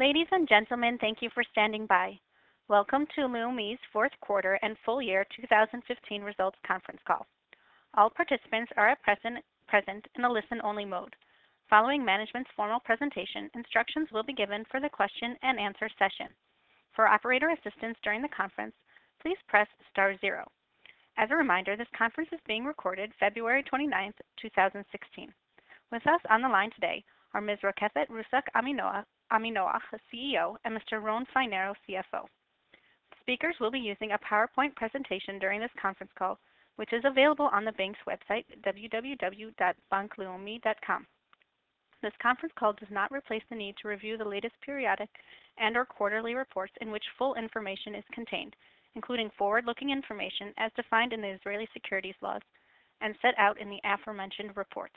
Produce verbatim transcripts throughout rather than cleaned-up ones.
Ladies and gentlemen, thank you for standing by. Welcome to Leumi's fourth quarter and full year two thousand fifteen results conference call. All participants are at present, present in a listen-only mode. Following management's formal presentation, instructions will be given for the question and answer session. For operator assistance during the conference, please press star zero. As a reminder, this conference is being recorded February twenty-ninth, two thousand sixteen. With us on the line today are Miz Rakefet Rusak Aminoach, Aminoach, C E O, and Mister Ron Feinero, C F O. Speakers will be using a PowerPoint presentation during this conference call, which is available on the bank's website, w w w dot bank leumi dot com. This conference call does not replace the need to review the latest periodic and or quarterly reports in which full information is contained, including forward-looking information as defined in the Israeli securities laws and set out in the aforementioned reports.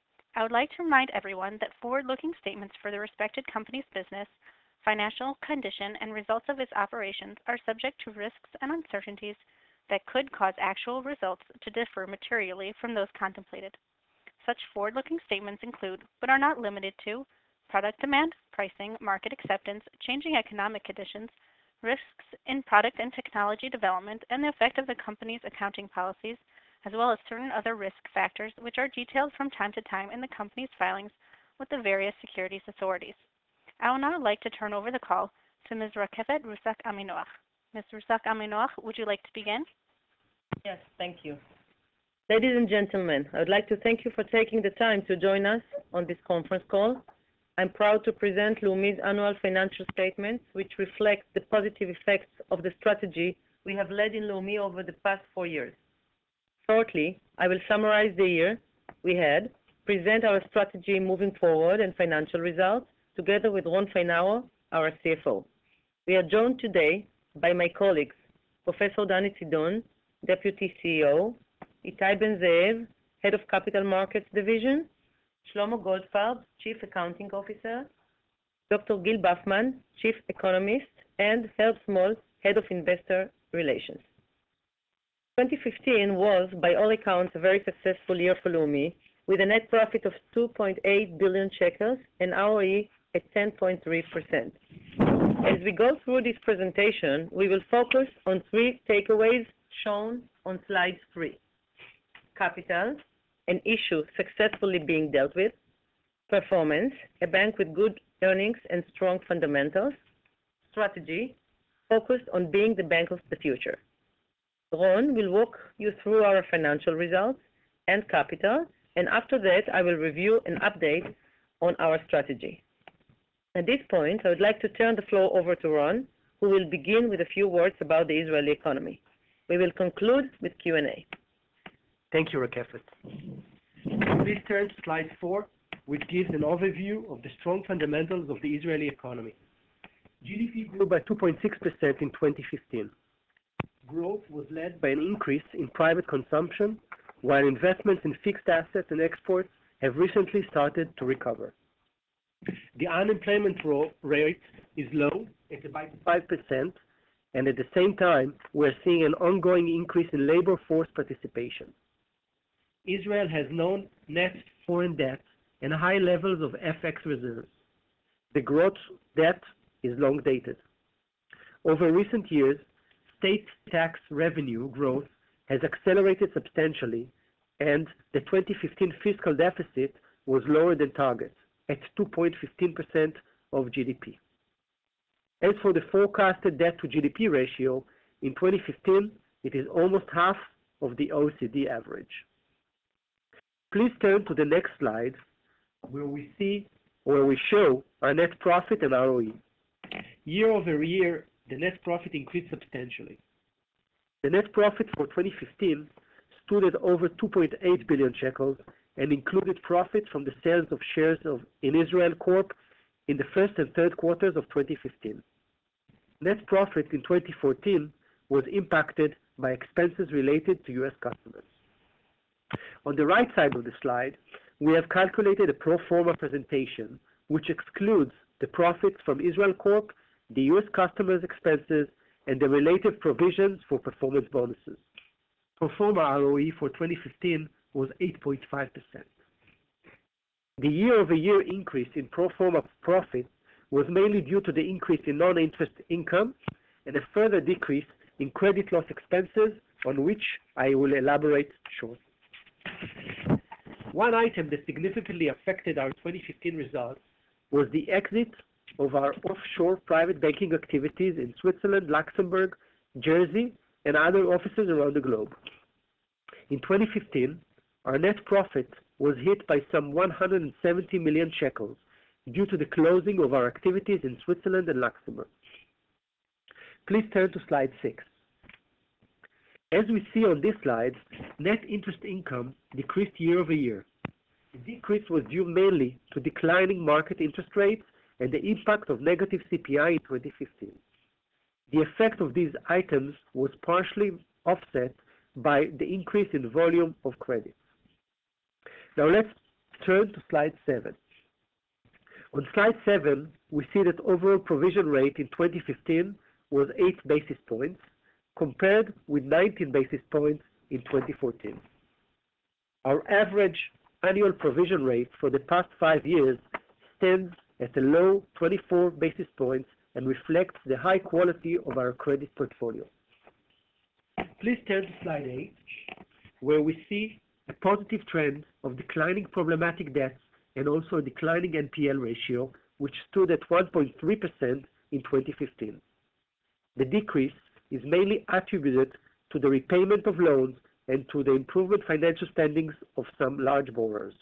I would like to remind everyone that forward-looking statements for the respected company's business, financial condition, and results of its operations are subject to risks and uncertainties that could cause actual results to differ materially from those contemplated. Such forward-looking statements include, but are not limited to, product demand, pricing, market acceptance, changing economic conditions, risks in product and technology development, and the effect of the company's accounting policies, as well as certain other risk factors which are detailed from time to time in the company's filings with the various securities authorities. I would now like to turn over the call to Miz Rakefet Rusak Aminoach. Miz Rusak Aminoach, would you like to begin? Yes, thank you. Ladies and gentlemen, I would like to thank you for taking the time to join us on this conference call. I'm proud to present Leumi's annual financial statements, which reflect the positive effects of the strategy we have led in Leumi over the past four years. Shortly, I will summarize the year we had, present our strategy moving forward and financial results, together with Ron Feinero, our C F O. We are joined today by my colleagues, Professor Dani Tzidon, Deputy C E O, Itai Ben-Zeev, Head of Capital Markets Division, Shlomo Goldfarb, Chief Accounting Officer, Doctor Gil Bufman, Chief Economist, and Herb Small, Head of Investor Relations. twenty fifteen was, by all accounts, a very successful year for Leumi, with a net profit of two point eight billion shekels and R O E at ten point three percent. As we go through this presentation, we will focus on three takeaways shown on slide three. Capital, an issue successfully being dealt with. Performance, a bank with good earnings and strong fundamentals. Strategy, focused on being the bank of the future. Ron will walk you through our financial results and capital, and after that, I will review an update on our strategy. At this point, I would like to turn the floor over to Ron, who will begin with a few words about the Israeli economy. We will conclude with Q and A. Thank you, Rakefet. Please turn to slide four, which gives an overview of the strong fundamentals of the Israeli economy. G D P grew by two point six percent in twenty fifteen. Growth was led by an increase in private consumption, while investments in fixed assets and exports have recently started to recover. The unemployment rate is low at about five percent, and at the same time, we're seeing an ongoing increase in labor force participation. Israel has no net foreign debt and high levels of F X reserves. The gross debt is long dated. Over recent years, state tax revenue growth has accelerated substantially, and the twenty fifteen fiscal deficit was lower than target at two point one five percent of G D P. As for the forecasted debt to G D P ratio, in twenty fifteen, it is almost half of the O E C D average. Please turn to the next slide, where we see, where we show our net profit and R O E. Year over year, the net profit increased substantially. The net profit for twenty fifteen stood at over two point eight billion shekels and included profits from the sales of shares of in Israel Corp in the first and third quarters of twenty fifteen. Net profit in twenty fourteen was impacted by expenses related to U S customers. On the right side of the slide, we have calculated a pro forma presentation which excludes the profits from Israel Corp, the U S customers' expenses, and the related provisions for performance bonuses. Pro forma R O E for twenty fifteen was eight point five percent. The year-over-year increase in pro forma profit was mainly due to the increase in non-interest income and a further decrease in credit loss expenses, on which I will elaborate shortly. One item that significantly affected our twenty fifteen results was the exit of our offshore private banking activities in Switzerland, Luxembourg, Jersey, and other offices around the globe. In twenty fifteen, our net profit was hit by some one hundred seventy million shekels due to the closing of our activities in Switzerland and Luxembourg. Please turn to slide six. As we see on this slide, net interest income decreased year over year. The decrease was due mainly to declining market interest rates and the impact of negative C P I in twenty fifteen. The effect of these items was partially offset by the increase in volume of credit. Now let's turn to slide seven. On slide seven, we see that overall provision rate in twenty fifteen was eight basis points, compared with nineteen basis points in twenty fourteen. Our average annual provision rate for the past five years stands at a low twenty-four basis points and reflects the high quality of our credit portfolio. Please turn to slide eight, where we see a positive trend of declining problematic debts and also a declining N P L ratio, which stood at one point three percent in twenty fifteen. The decrease is mainly attributed to the repayment of loans and to the improvement financial standings of some large borrowers.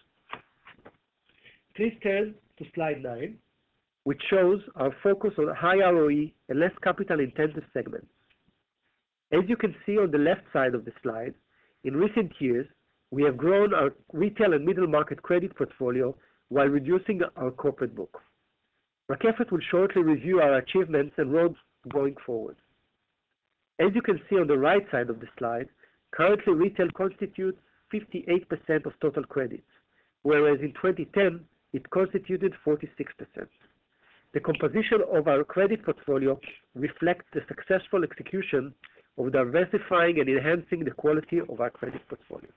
Please turn to slide nine, which shows our focus on high R O E and less capital-intensive segments. As you can see on the left side of the slide, in recent years, we have grown our retail and middle market credit portfolio while reducing our corporate book. Rakefet will shortly review our achievements and roads going forward. As you can see on the right side of the slide, currently retail constitutes fifty-eight percent of total credits, whereas in twenty ten, it constituted forty-six percent. The composition of our credit portfolio reflects the successful execution of diversifying and enhancing the quality of our credit portfolio.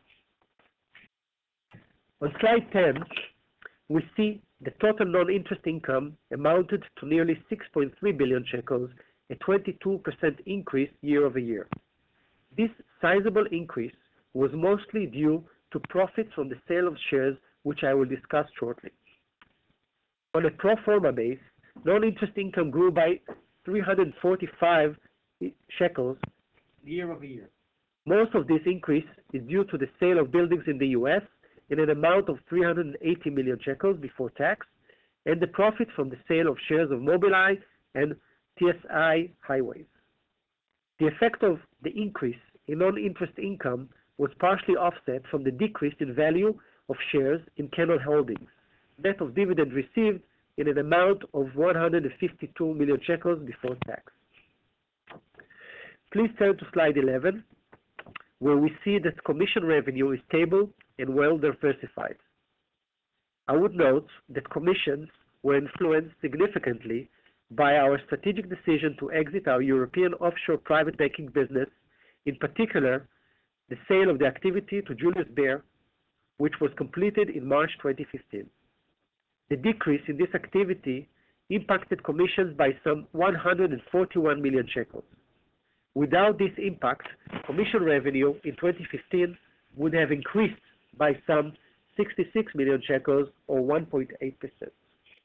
On slide ten, we see the total non-interest income amounted to nearly six point three billion shekels, a twenty-two percent increase year over year. This sizable increase was mostly due to profits from the sale of shares, which I will discuss shortly. On a pro forma base, non-interest income grew by three hundred forty-five shekels year over year. Most of this increase is due to the sale of buildings in the U S in an amount of three hundred eighty million shekels before tax, and the profit from the sale of shares of Mobileye and T S I Highways. The effect of the increase in non-interest income was partially offset from the decrease in value of shares in Canaan Holdings, net of dividend received in an amount of one hundred fifty-two million shekels before tax. Please turn to slide eleven, where we see that commission revenue is stable and well diversified. I would note that commissions were influenced significantly by our strategic decision to exit our European offshore private banking business, in particular, the sale of the activity to Julius Baer, which was completed in March twenty fifteen. The decrease in this activity impacted commissions by some one hundred forty-one million shekels. Without this impact, commission revenue in twenty fifteen would have increased by some sixty-six million shekels or one point eight percent.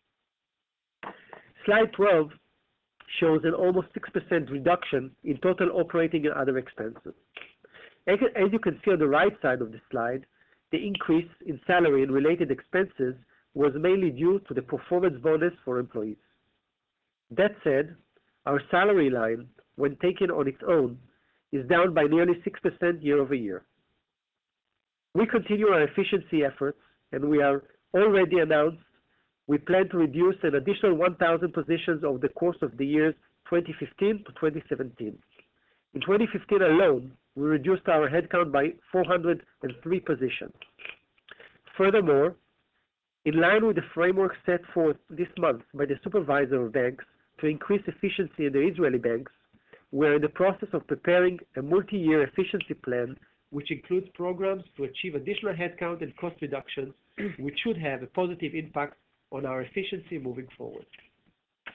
Slide twelve shows an almost six percent reduction in total operating and other expenses. As you can see on the right side of the slide, the increase in salary and related expenses was mainly due to the performance bonus for employees. That said, our salary line, when taken on its own, is down by nearly six percent year over year. We continue our efficiency efforts, and we are already announced we plan to reduce an additional one thousand positions over the course of the years twenty fifteen to twenty seventeen. In twenty fifteen alone, we reduced our headcount by four hundred three positions. Furthermore, in line with the framework set forth this month by the supervisor of banks to increase efficiency in the Israeli banks, we are in the process of preparing a multi-year efficiency plan, which includes programs to achieve additional headcount and cost reductions, which should have a positive impact on our efficiency moving forward.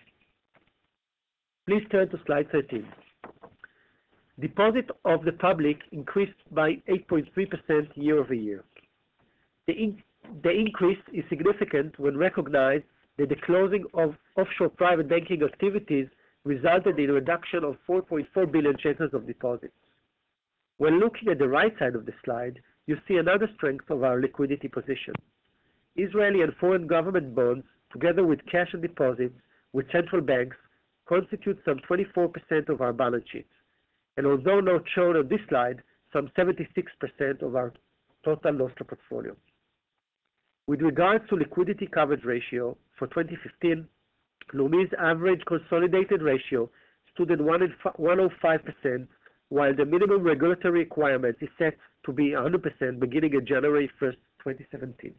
Please turn to slide thirteen. Deposit of the public increased by eight point three percent year over year. The, in, the increase is significant when recognized that the closing of offshore private banking activities resulted in a reduction of four point four billion shekels of deposits. When looking at the right side of the slide, you see another strength of our liquidity position. Israeli and foreign government bonds, together with cash and deposits with central banks, constitute some twenty-four percent of our balance sheet, and although not shown on this slide, some seventy-six percent of our total nostro portfolio. With regards to liquidity coverage ratio for twenty fifteen, Leumi's average consolidated ratio stood at one hundred five percent, while the minimum regulatory requirement is set to be one hundred percent beginning on January first, twenty seventeen.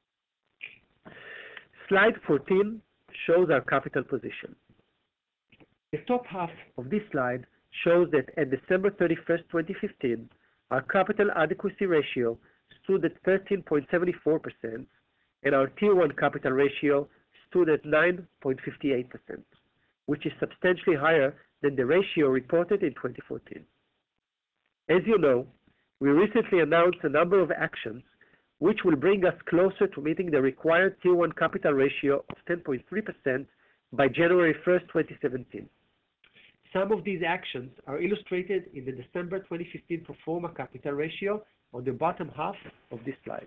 Slide fourteen shows our capital position. The top half of this slide shows that at December thirty-first, twenty fifteen, our capital adequacy ratio stood at thirteen point seven four percent, and our Tier one capital ratio stood at nine point five eight percent, which is substantially higher than the ratio reported in twenty fourteen. As you know, we recently announced a number of actions which will bring us closer to meeting the required Tier one capital ratio of ten point three percent by January first, twenty seventeen. Some of these actions are illustrated in the December twenty fifteen pro forma capital ratio on the bottom half of this slide.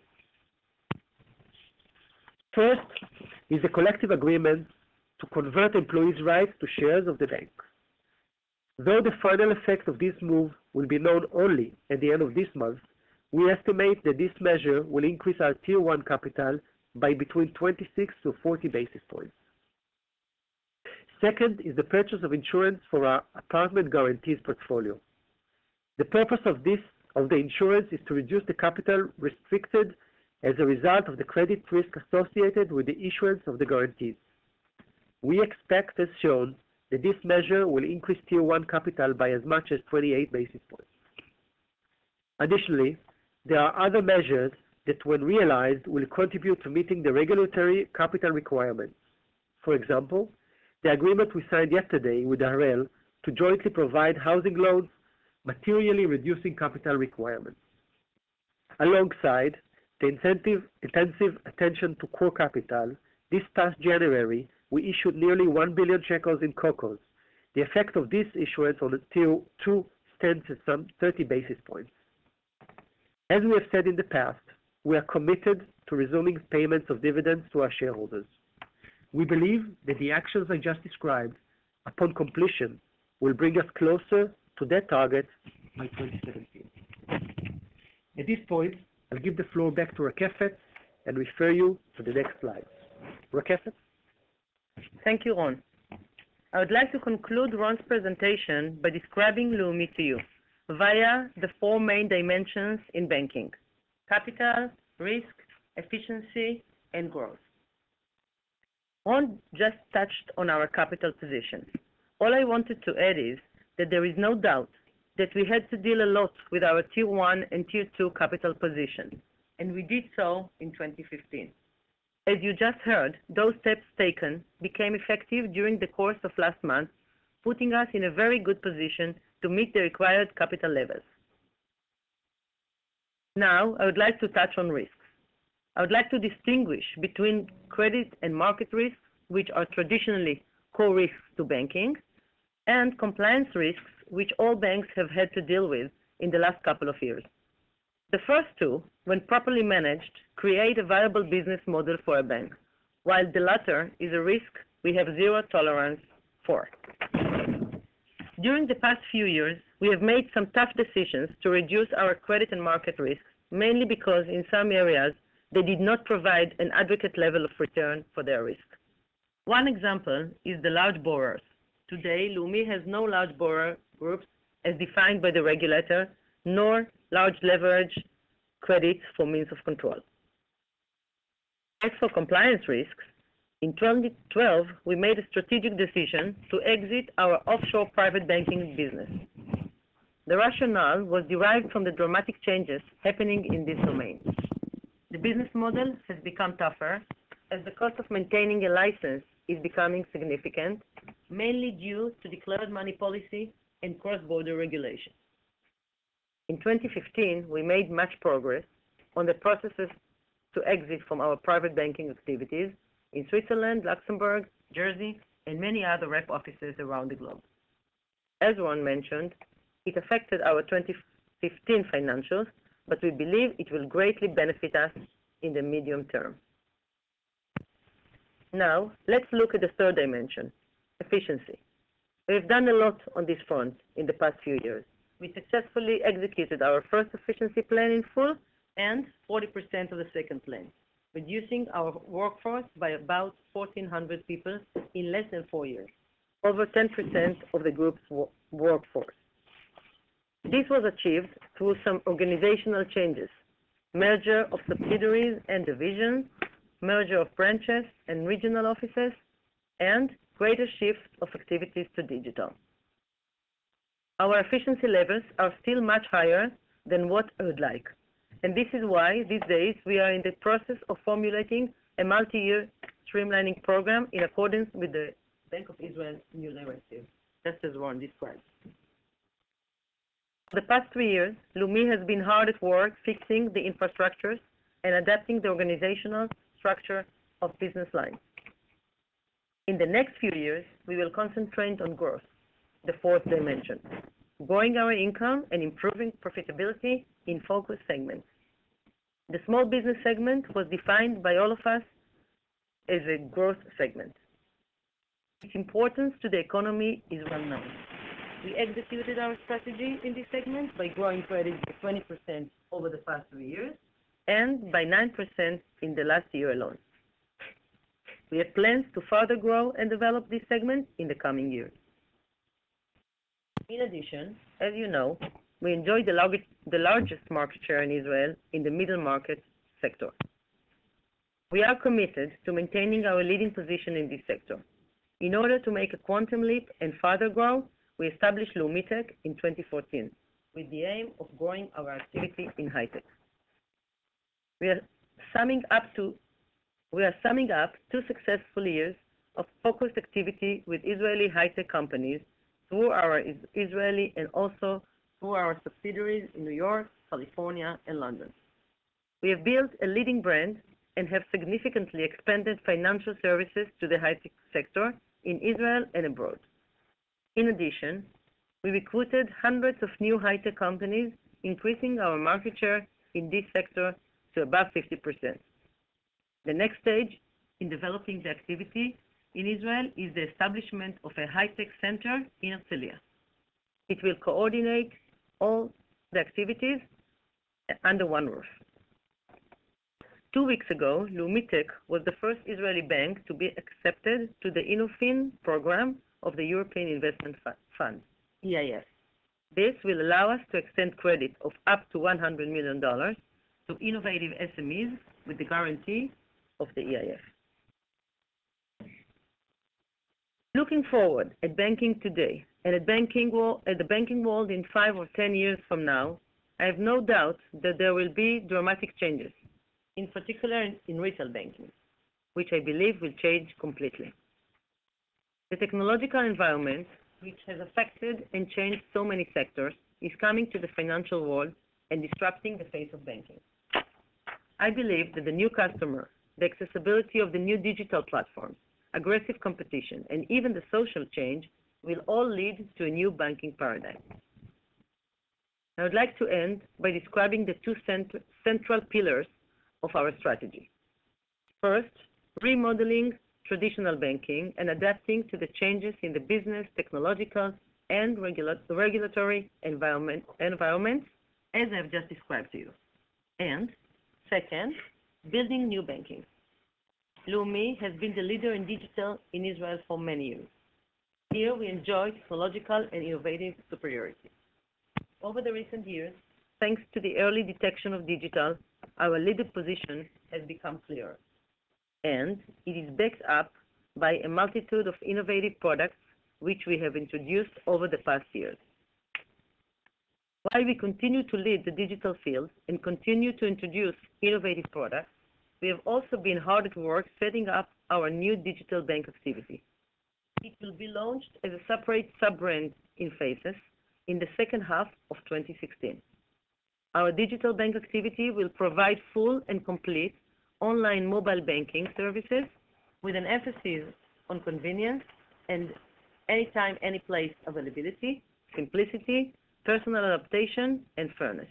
First is the collective agreement to convert employees' rights to shares of the bank. Though the final effect of this move will be known only at the end of this month, we estimate that this measure will increase our Tier one capital by between twenty-six to forty basis points. Second is the purchase of insurance for our apartment guarantees portfolio. The purpose of this of the insurance is to reduce the capital restricted as a result of the credit risk associated with the issuance of the guarantees. We expect, as shown, that this measure will increase Tier one capital by as much as twenty-eight basis points. Additionally, there are other measures that, when realized, will contribute to meeting the regulatory capital requirements. For example, the agreement we signed yesterday with Harel to jointly provide housing loans, materially reducing capital requirements. Alongside the incentive, intensive attention to core capital, this past January, we issued nearly one billion shekels in CoCos. The effect of this issuance on the Tier two stands at some thirty basis points. As we have said in the past, we are committed to resuming payments of dividends to our shareholders. We believe that the actions I just described, upon completion, will bring us closer to that target by twenty seventeen. At this point, I'll give the floor back to Rakefet and refer you to the next slide. Rakefet? Thank you, Ron. I would like to conclude Ron's presentation by describing Leumi to you via the four main dimensions in banking: capital, risk, efficiency, and growth. Ron just touched on our capital position. All I wanted to add is that there is no doubt that we had to deal a lot with our Tier one and Tier two capital position, and we did so in twenty fifteen. As you just heard, those steps taken became effective during the course of last month, putting us in a very good position to meet the required capital levels. Now, I would like to touch on risks. I would like to distinguish between credit and market risks, which are traditionally core risks to banking, and compliance risks, which all banks have had to deal with in the last couple of years. The first two, when properly managed, create a viable business model for a bank, while the latter is a risk we have zero tolerance for. During the past few years, we have made some tough decisions to reduce our credit and market risks, mainly because in some areas they did not provide an adequate level of return for their risk. One example is the large borrowers. Today, Leumi has no large borrower groups as defined by the regulator, nor large leverage credits for means of control. As for compliance risks, in twenty twelve, we made a strategic decision to exit our offshore private banking business. The rationale was derived from the dramatic changes happening in this domain. The business model has become tougher as the cost of maintaining a license is becoming significant, mainly due to declared money policy and cross-border regulation. In twenty fifteen, we made much progress on the processes to exit from our private banking activities in Switzerland, Luxembourg, Jersey, and many other rep offices around the globe. As Ron mentioned, it affected our twenty fifteen financials, but we believe it will greatly benefit us in the medium term. Now, let's look at the third dimension, efficiency. We have done a lot on this front in the past few years. We successfully executed our first efficiency plan in full and forty percent of the second plan, reducing our workforce by about fourteen hundred people in less than four years, over ten percent of the group's workforce. This was achieved through some organizational changes, merger of subsidiaries and divisions, merger of branches and regional offices, and greater shift of activities to digital. Our efficiency levels are still much higher than what I would like, and this is why these days we are in the process of formulating a multi-year streamlining program in accordance with the Bank of Israel's new directive, just as Ron described. For the past three years, Leumi has been hard at work fixing the infrastructures and adapting the organizational structure of business lines. In the next few years, we will concentrate on growth, the fourth dimension, growing our income and improving profitability in focus segments. The small business segment was defined by all of us as a growth segment. Its importance to the economy is well known. We executed our strategy in this segment by growing credit by twenty percent over the past three years and by nine percent in the last year alone. We have plans to further grow and develop this segment in the coming years. In addition, as you know, we enjoy the, largest, the largest market share in Israel in the middle market sector. We are committed to maintaining our leading position in this sector. In order to make a quantum leap and further grow, we established LeumiTech in twenty fourteen with the aim of growing our activity in high-tech. We are summing up to we are summing up two successful years of focused activity with Israeli high-tech companies through our is Israeli and also through our subsidiaries in New York, California, and London. We have built a leading brand and have significantly expanded financial services to the high-tech sector in Israel and abroad. In addition, we recruited hundreds of new high-tech companies, increasing our market share in this sector to above fifty percent. The next stage in developing the activity in Israel is the establishment of a high-tech center in Herzliya. It will coordinate all the activities under one roof. Two weeks ago, LeumiTech was the first Israeli bank to be accepted to the Innofin program of the European Investment Fund, E I F. This will allow us to extend credit of up to one hundred million dollars to innovative S M Es with the guarantee of the E I F. Looking forward at banking today and at, banking wo- at the banking world in five or ten years from now, I have no doubt that there will be dramatic changes, in particular in, in retail banking, which I believe will change completely. The technological environment, which has affected and changed so many sectors, is coming to the financial world and disrupting the face of banking. I believe that the new customer, the accessibility of the new digital platforms, aggressive competition, and even the social change will all lead to a new banking paradigm. I would like to end by describing the two cent- central pillars of our strategy. First, remodeling traditional banking and adapting to the changes in the business, technological, and regula- regulatory environment, environments, as I've just described to you. And second, building new banking. Leumi has been the leader in digital in Israel for many years. Here we enjoy technological and innovative superiority. Over the recent years, thanks to the early detection of digital, our leader position has become clearer. And it is backed up by a multitude of innovative products which we have introduced over the past years. While we continue to lead the digital field and continue to introduce innovative products, we have also been hard at work setting up our new digital bank activity. it will be launched as a separate sub-brand in Faces in the second half of twenty sixteen. Our digital bank activity will provide full and complete online mobile banking services with an emphasis on convenience and anytime, anyplace availability, simplicity, personal adaptation, and fairness.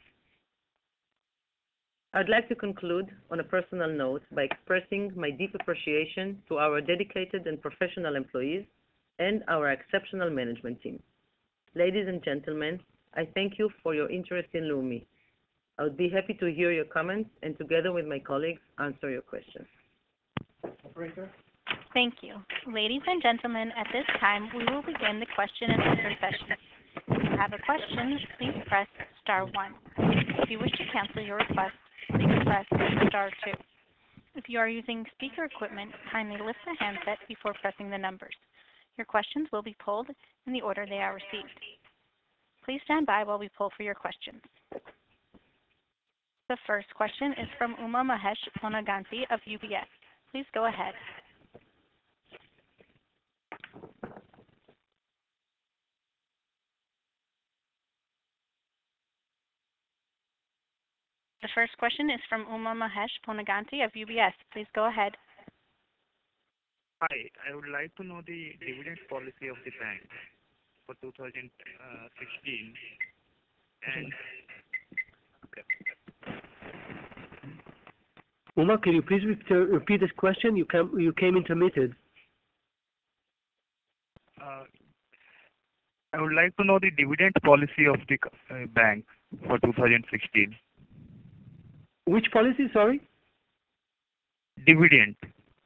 I'd like to conclude on a personal note by expressing my deep appreciation to our dedicated and professional employees and our exceptional management team. Ladies and gentlemen, I thank you for your interest in Leumi. I would be happy to hear your comments and together with my colleagues answer your questions. Operator? Thank you. Ladies and gentlemen, at this time, we will begin the question and answer session. If you have a question, please press star one. If you wish to cancel your request, please press star two. If you are using speaker equipment, kindly lift the handset before pressing the numbers. Your questions will be polled in the order they are received. Please stand by while we poll for your questions. The first question is from Uma Mahesh Ponaganti of U B S. Please go ahead. The first question is from Uma Mahesh Ponaganti of U B S. Please go ahead. Hi, I would like to know the dividend policy of the bank for two thousand sixteen. And okay. Uma, can you please re- repeat this question? You came, you came intermittent. Uh, I would like to know the dividend policy of the uh, bank for two thousand sixteen. Which policy, sorry? Dividend.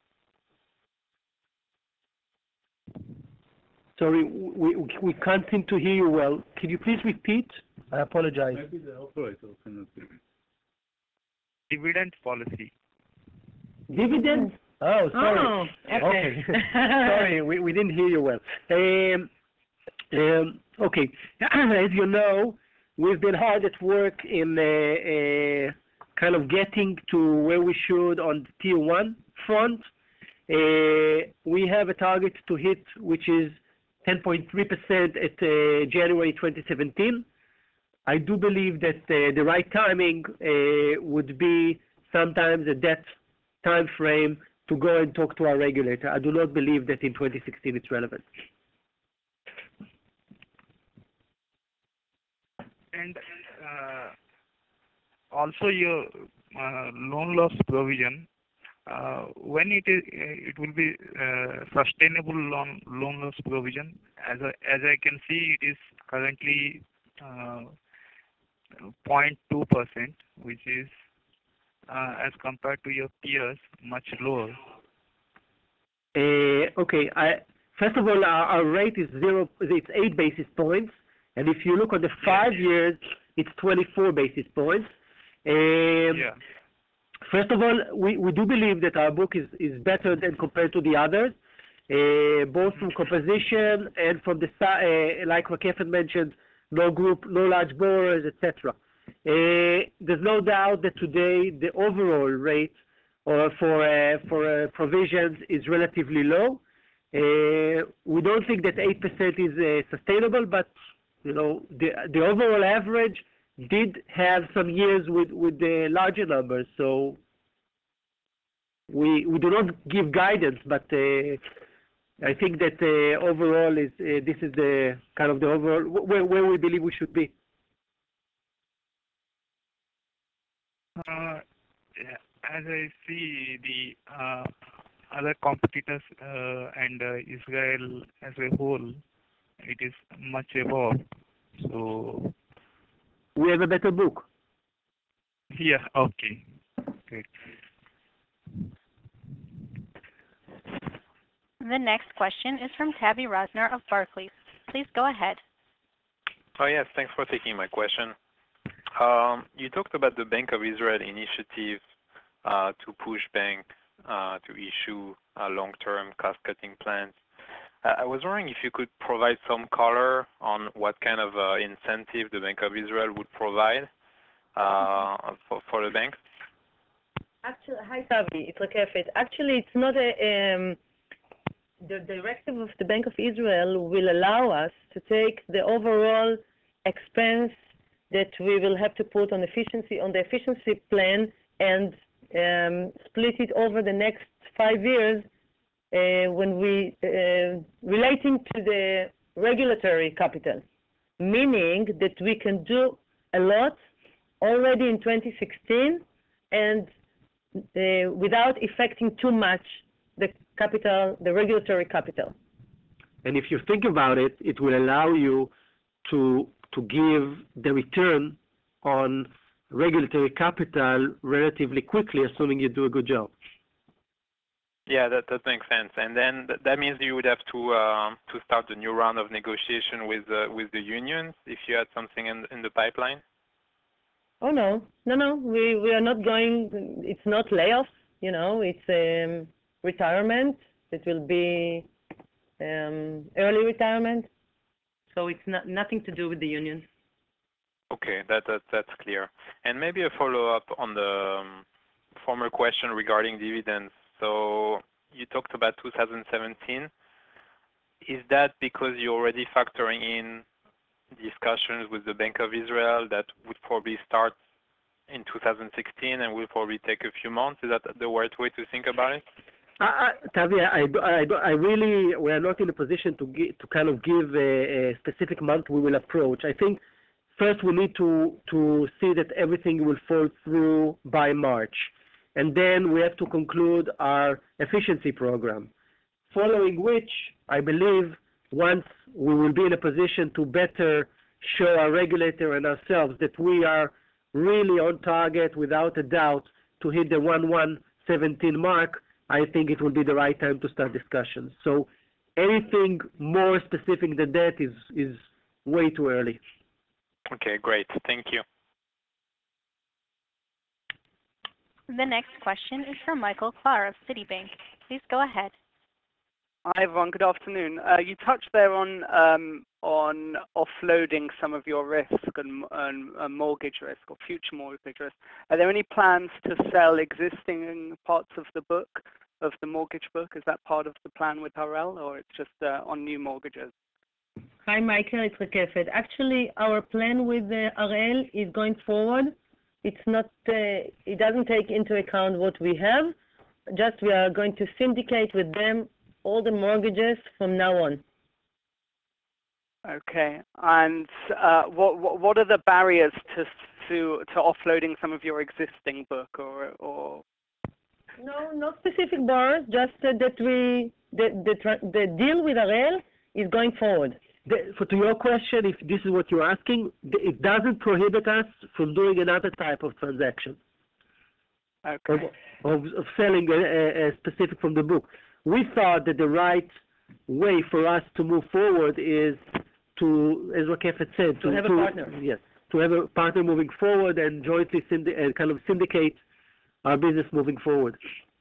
Sorry, we, we can't seem to hear you well. Can you please repeat? I apologize. Maybe the operator can repeat. Dividend policy. Dividend? Oh, sorry. Oh, okay. Okay. Sorry, we, we didn't hear you well. Um, um, okay. As you know, we've been hard at work in uh, uh, kind of getting to where we should on the tier one front. Uh, we have a target to hit, which is ten point three percent at uh, January twenty seventeen. I do believe that uh, the right timing uh, would be sometimes at that time frame to go and talk to our regulator. I do not believe that in twenty sixteen it's relevant. And uh, also your uh, loan loss provision, uh, when it is, uh, it will be uh, sustainable loan loan loss provision. As I, as I can see, it is currently uh, zero point two percent, which is uh, as compared to your peers much lower. Uh, okay. I, first of all, our, our rate is zero. It's eight basis points, and if you look at the five years, it's twenty-four basis points. Um, Yeah. First of all, we, we do believe that our book is, is better than compared to the others, uh, both from composition and from the si- uh, like Rakefet mentioned, no group, no large borrowers, et cetera. Uh, there's no doubt that today the overall rate or for uh, for uh, provisions is relatively low. Uh, we don't think that eight percent is uh, sustainable, but you know the the overall average did have some years with with the larger numbers. So we we do not give guidance, but uh, I think that uh, overall is uh, this is the kind of the overall where where we believe we should be. Uh, yeah, as I see the uh, other competitors uh, and uh, Israel as a whole, it is much above. So We have a better book. yeah, okay, great. The next question is from Tabby Rosner of Barclays. Please go ahead. Oh, yes. Thanks for taking my question. Um, you talked about the Bank of Israel initiative uh, to push banks uh, to issue uh, long-term cost-cutting plans. Uh, I was wondering if you could provide some color on what kind of uh, incentive the Bank of Israel would provide uh, for, for the banks. Actually, hi, Tavi. It's Rakefet. Actually, it's not a um, the directive of the Bank of Israel will allow us to take the overall expense that we will have to put on efficiency on the efficiency plan and um, split it over the next five years uh, when we uh, relating to the regulatory capital, meaning that we can do a lot already in twenty sixteen and uh, without affecting too much the capital, the regulatory capital. And if you think about it, it will allow you to to give the return on regulatory capital relatively quickly, assuming you do a good job. Yeah, that that makes sense. And then th- that means you would have to um, to start the new round of negotiation with uh, with the unions if you had something in in the pipeline. Oh no, no, no. We we are not going. It's not layoffs. You know, it's um, retirement. It will be um, early retirement. So it's not nothing to do with the union. Okay, that, that that's clear. And maybe a follow-up on the um, former question regarding dividends. So you talked about two thousand seventeen. Is that because you're already factoring in discussions with the Bank of Israel that would probably start in two thousand sixteen and will probably take a few months? Is that the right way to think about it? Uh, Tavi, I, I, I really, we are not in a position to gi- to kind of give a, a specific month we will approach. I think first we need to to see that everything will fall through by March, and then we have to conclude our efficiency program. Following which, I believe, once we will be in a position to better show our regulator and ourselves that we are really on target without a doubt to hit the one one seventeen mark, I think it will be the right time to start discussions. So anything more specific than that is, is way too early. Okay, great. Thank you. The next question is from Michael Klahr of Citibank. Please go ahead. Hi, everyone. Good afternoon. Uh, you touched there on um, on offloading some of your risk and, and uh, mortgage risk or future mortgage risk. Are there any plans to sell existing parts of the book, of the mortgage book? Is that part of the plan with Harel, or it's just uh, on new mortgages? Hi, Michael. It's Rakefet. Actually, our plan with uh, Harel is going forward. It's not. Uh, it doesn't take into account what we have. Just we are going to syndicate with them all the mortgages from now on. Okay. And uh, what, what what are the barriers to to to offloading some of your existing book, or or? No, no specific bars. Just uh, that we the the the deal with Harel is going forward. The, for to your question, if this is what you're asking, it doesn't prohibit us from doing another type of transaction. Okay. Of, of, of selling a, a, a specific from the book. We thought that the right way for us to move forward is to, as Rakefet said, To have a partner. Yes, to have a partner moving forward and jointly syndi- uh, kind of syndicate our business moving forward.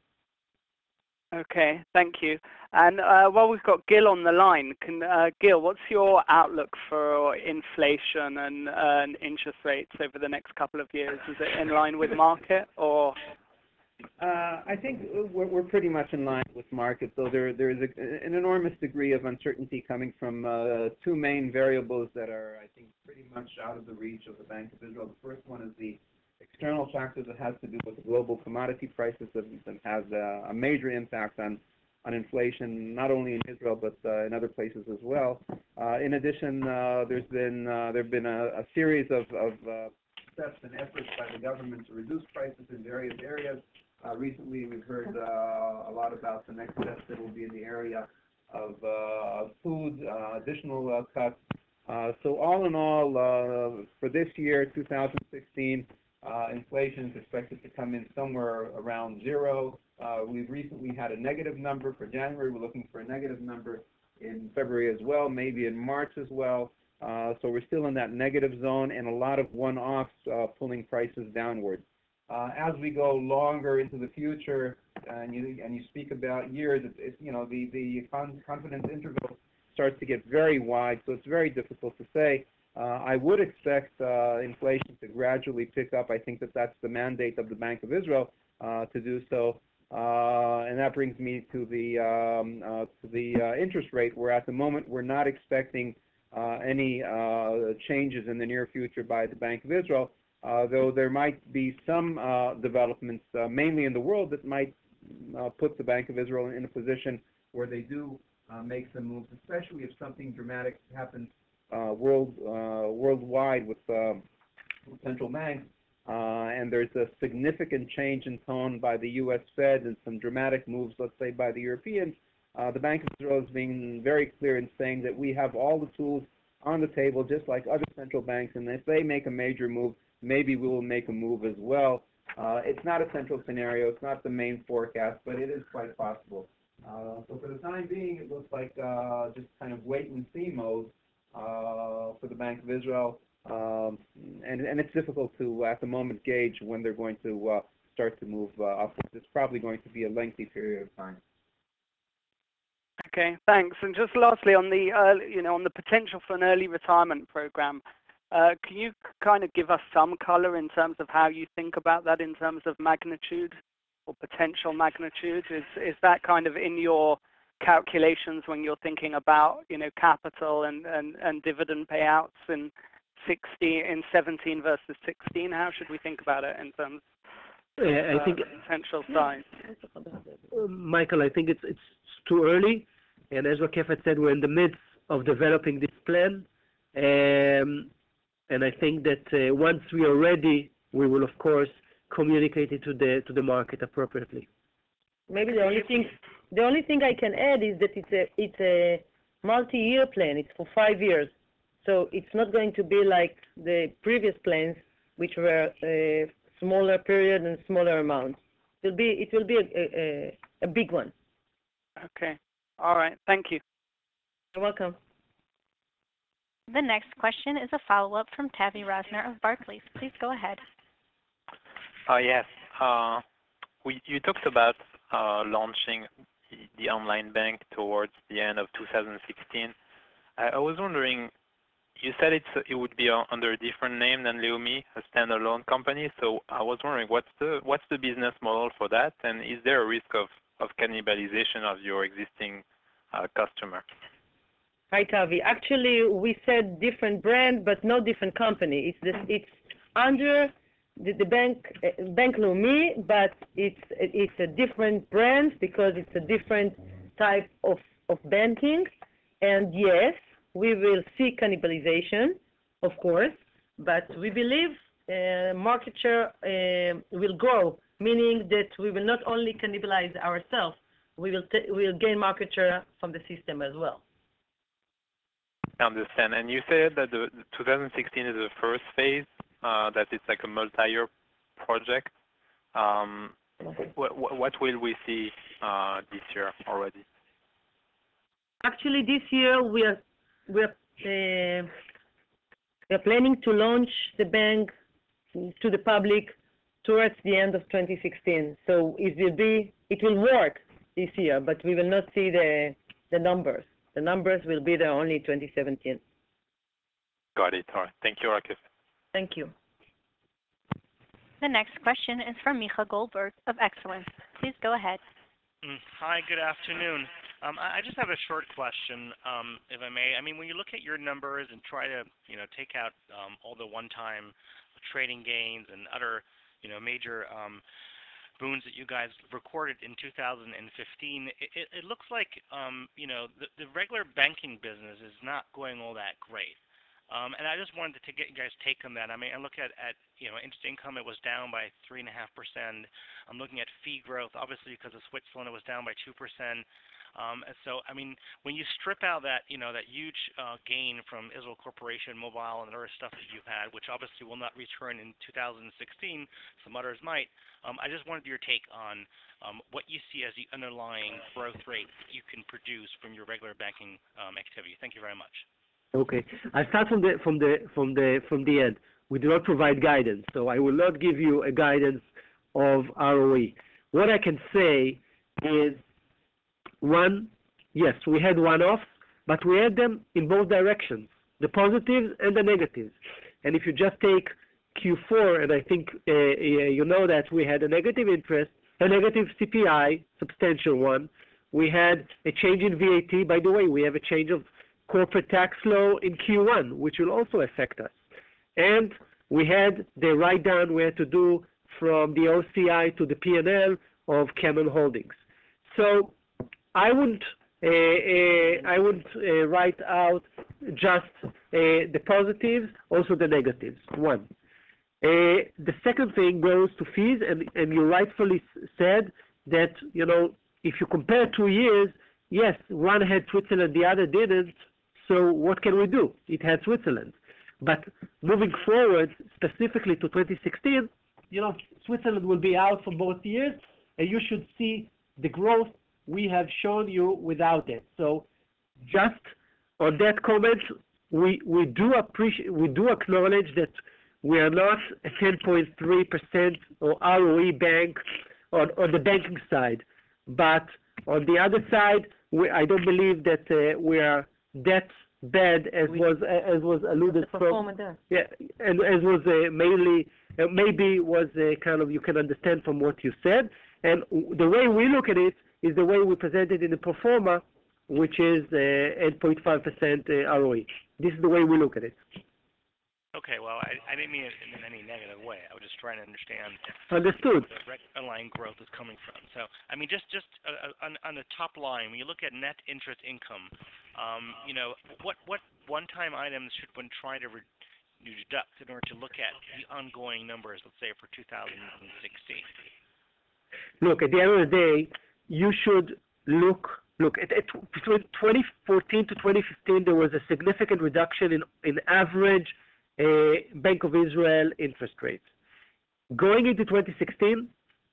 Okay, thank you. And uh, while we've got Gil on the line, can uh, Gil, what's your outlook for inflation and, uh, and interest rates over the next couple of years? Is it in line with market, or? Uh, I think we're, we're pretty much in line with market, though there there is a, an enormous degree of uncertainty coming from uh, two main variables that are, I think, pretty much out of the reach of the Bank of Israel. The first one is the external factor that has to do with global commodity prices that, that has a, a major impact on on inflation, not only in Israel but uh, in other places as well. Uh, in addition, uh, there's been uh, there've been a, a series of, of uh, steps and efforts by the government to reduce prices in various areas. Uh, recently, we've heard uh, a lot about the next steps that will be in the area of, uh, of food, uh, additional uh, cuts. Uh, so all in all, uh, for this year, two thousand sixteen, uh, inflation is expected to come in somewhere around zero. Uh, we've recently had a negative number for January. We're looking for a negative number in February as well, maybe in March as well. Uh, so we're still in that negative zone, and a lot of one-offs uh, pulling prices downward. Uh, as we go longer into the future, and you and you speak about years, it, it, you know the the con- confidence interval starts to get very wide, so it's very difficult to say. Uh, I would expect uh, inflation to gradually pick up. I think that that's the mandate of the Bank of Israel uh, to do so. Uh, and that brings me to the um, uh, to the uh, interest rate, where at the moment we're not expecting uh, any uh, changes in the near future by the Bank of Israel, uh, though there might be some uh, developments, uh, mainly in the world, that might uh, put the Bank of Israel in a position where they do uh, make some moves, especially if something dramatic happens uh, world uh, worldwide with uh, central banks. Uh, and there's a significant change in tone by the U S Fed and some dramatic moves, let's say, by the Europeans. Uh, the Bank of Israel is being very clear in saying that we have all the tools on the table, just like other central banks, and if they make a major move, maybe we will make a move as well. Uh, it's not a central scenario, it's not the main forecast, but it is quite possible. Uh, so for the time being, it looks like uh, just kind of wait and see mode uh, for the Bank of Israel. Um, and, and it's difficult to, at the moment, gauge when they're going to uh, start to move uh, upwards. It's probably going to be a lengthy period of time. Okay, thanks. And just lastly, on the early, you know, on the potential for an early retirement program, uh, can you kind of give us some color in terms of how you think about that in terms of magnitude or potential magnitude? Is is that kind of in your calculations when you're thinking about, you know, capital and, and, and dividend payouts in sixteen in seventeen versus sixteen? How should we think about it in terms of Uh, I uh, think, potential size? uh, Michael, I think it's it's too early, and as Rakefet said, we're in the midst of developing this plan, um, and I think that uh, once we are ready, we will of course communicate it to the to the market appropriately. Maybe the only thing, the only thing I can add is that it's a it's a multi-year plan. It's for five years, so it's not going to be like the previous plans, which were a smaller period and smaller amounts. It will be it will be a a, a big one. Okay. All right. Thank you. You're welcome. The next question is a follow-up from Tavi Rosner of Barclays. Please go ahead. Uh, yes. Uh, we, you talked about uh, launching the online bank towards the end of two thousand sixteen. I, I was wondering, you said it's, it would be under a different name than Leumi, a standalone company. So I was wondering, what's the what's the business model for that, and is there a risk of, of cannibalization of your existing uh, customer? Hi, Tavi. Actually, we said different brand, but no different company. It's this, it's under the, the bank, uh, Bank Leumi, but it's it's a different brand because it's a different type of, of banking. And yes, we will see cannibalization, of course, but we believe uh, market share uh, will grow, meaning that we will not only cannibalize ourselves, we will t- we will gain market share from the system as well. I understand. And you said that the, the two thousand sixteen is the first phase, uh, that it's like a multi-year project. Um, what, what will we see uh, this year already? Actually, this year we are we are uh, we are planning to launch the bank to the public towards the end of twenty sixteen. So it will be it will work this year, but we will not see the the numbers. The numbers will be there only twenty seventeen. Got it. All right. Thank you, Rakef. Thank you. The next question is from Micha Goldberg of Excellence. Please go ahead. Mm, Hi, good afternoon. Um, I I just have a short question, um, if I may. I mean, when you look at your numbers and try to, you know, take out um, all the one-time trading gains and other, you know, major um, boons that you guys recorded in two thousand fifteen, it, it, it looks like, um, you know, the, the regular banking business is not going all that great. Um, and I just wanted to get you guys' take on that. I mean, I look at, at you know, interest income, it was down by three point five percent. I'm looking at fee growth, obviously because of Switzerland, it was down by two percent. Um, and so, I mean, when you strip out that, you know, that huge uh, gain from Israel Corporation Mobile and other stuff that you've had, which obviously will not return in two thousand sixteen, some others might, um, I just wanted your take on um, what you see as the underlying growth rate you can produce from your regular banking um, activity. Thank you very much. Okay, I start from the from the from the from the end. We do not provide guidance, so I will not give you a guidance of R O E. What I can say is, one, yes, we had one-offs, but we had them in both directions, the positives and the negatives. And if you just take Q four, and I think uh, you know that we had a negative interest a negative C P I, substantial one. We had a change in V A T. By the way, we have a change of corporate tax law in Q one, which will also affect us. And we had the write-down we had to do from the O C I to the P and L of Camel Holdings. So I wouldn't, uh, uh, I wouldn't uh, write out just uh, the positives, also the negatives. One. Uh, the second thing goes to fees, and, and you rightfully said that, you know, if you compare two years, yes, one had Switzerland, the other didn't, so what can we do? It had Switzerland. But moving forward, specifically to twenty sixteen, you know, Switzerland will be out for both years, and you should see the growth we have shown you without it. So just on that comment, we, we do appreciate, we do acknowledge that we are not a ten point three percent or R O E bank on, on the banking side. But on the other side, we, I don't believe that uh, we are that bad as we, was as was alluded from. Yeah, and as was uh, mainly uh, maybe was uh, kind of you can understand from what you said. And the way we look at it is the way we presented in the pro forma, which is uh, eight point five percent uh, R O E. This is the way we look at it. Okay, well, I, I didn't mean it in any negative way. I was just trying to understand Understood. where the underlying growth is coming from. So, I mean, just just uh, on, on the top line, when you look at net interest income, um, you know, what what one-time items should one try to re- deduct in order to look at the ongoing numbers, let's say, for two thousand sixteen? Look, at the end of the day, you should look, look, at, at between twenty fourteen to twenty fifteen, there was a significant reduction in, in average uh, Bank of Israel interest rates. Going into twenty sixteen,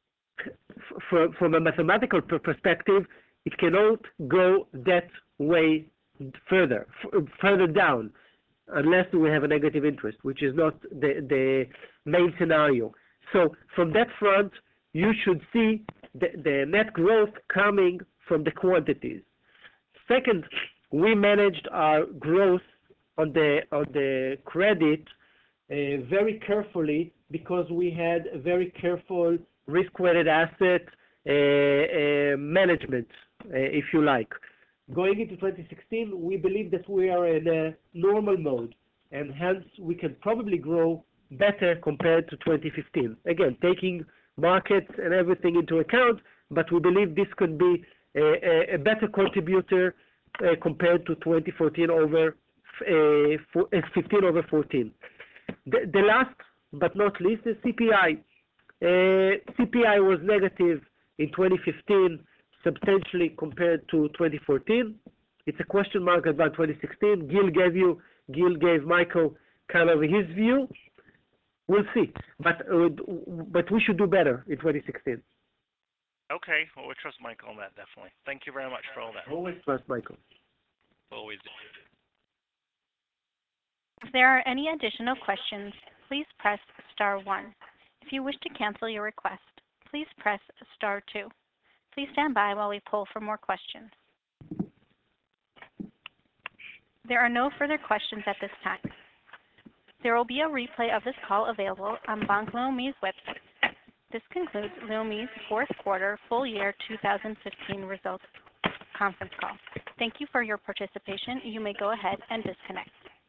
from, from a mathematical perspective, it cannot go that way further, f- further down, unless we have a negative interest, which is not the, the main scenario. So from that front, you should see the, the net growth coming from the quantities. Second, we managed our growth on the on the credit uh, very carefully because we had a very careful risk-weighted asset uh, uh, management, uh, if you like. Going into twenty sixteen, we believe that we are in a normal mode, and hence we can probably grow better compared to twenty fifteen. Again, taking markets and everything into account, but we believe this could be a, a, a better contributor uh, compared to twenty fourteen over uh, for, uh, fifteen over fourteen. The, the last but not least is C P I. Uh, C P I was negative in twenty fifteen substantially compared to twenty fourteen. It's a question mark about twenty sixteen. Gil gave you, Gil gave Michael kind of his view. We'll see, but uh, but we should do better in twenty sixteen. Okay, well, we trust Michael on that, definitely. Thank you very much for all that. Always trust Michael. Always. If there are any additional questions, please press star one. If you wish to cancel your request, please press star two. Please stand by while we poll for more questions. There are no further questions at this time. There will be a replay of this call available on Bank Leumi's website. This concludes Leumi's fourth quarter full year two thousand fifteen results conference call. Thank you for your participation. You may go ahead and disconnect.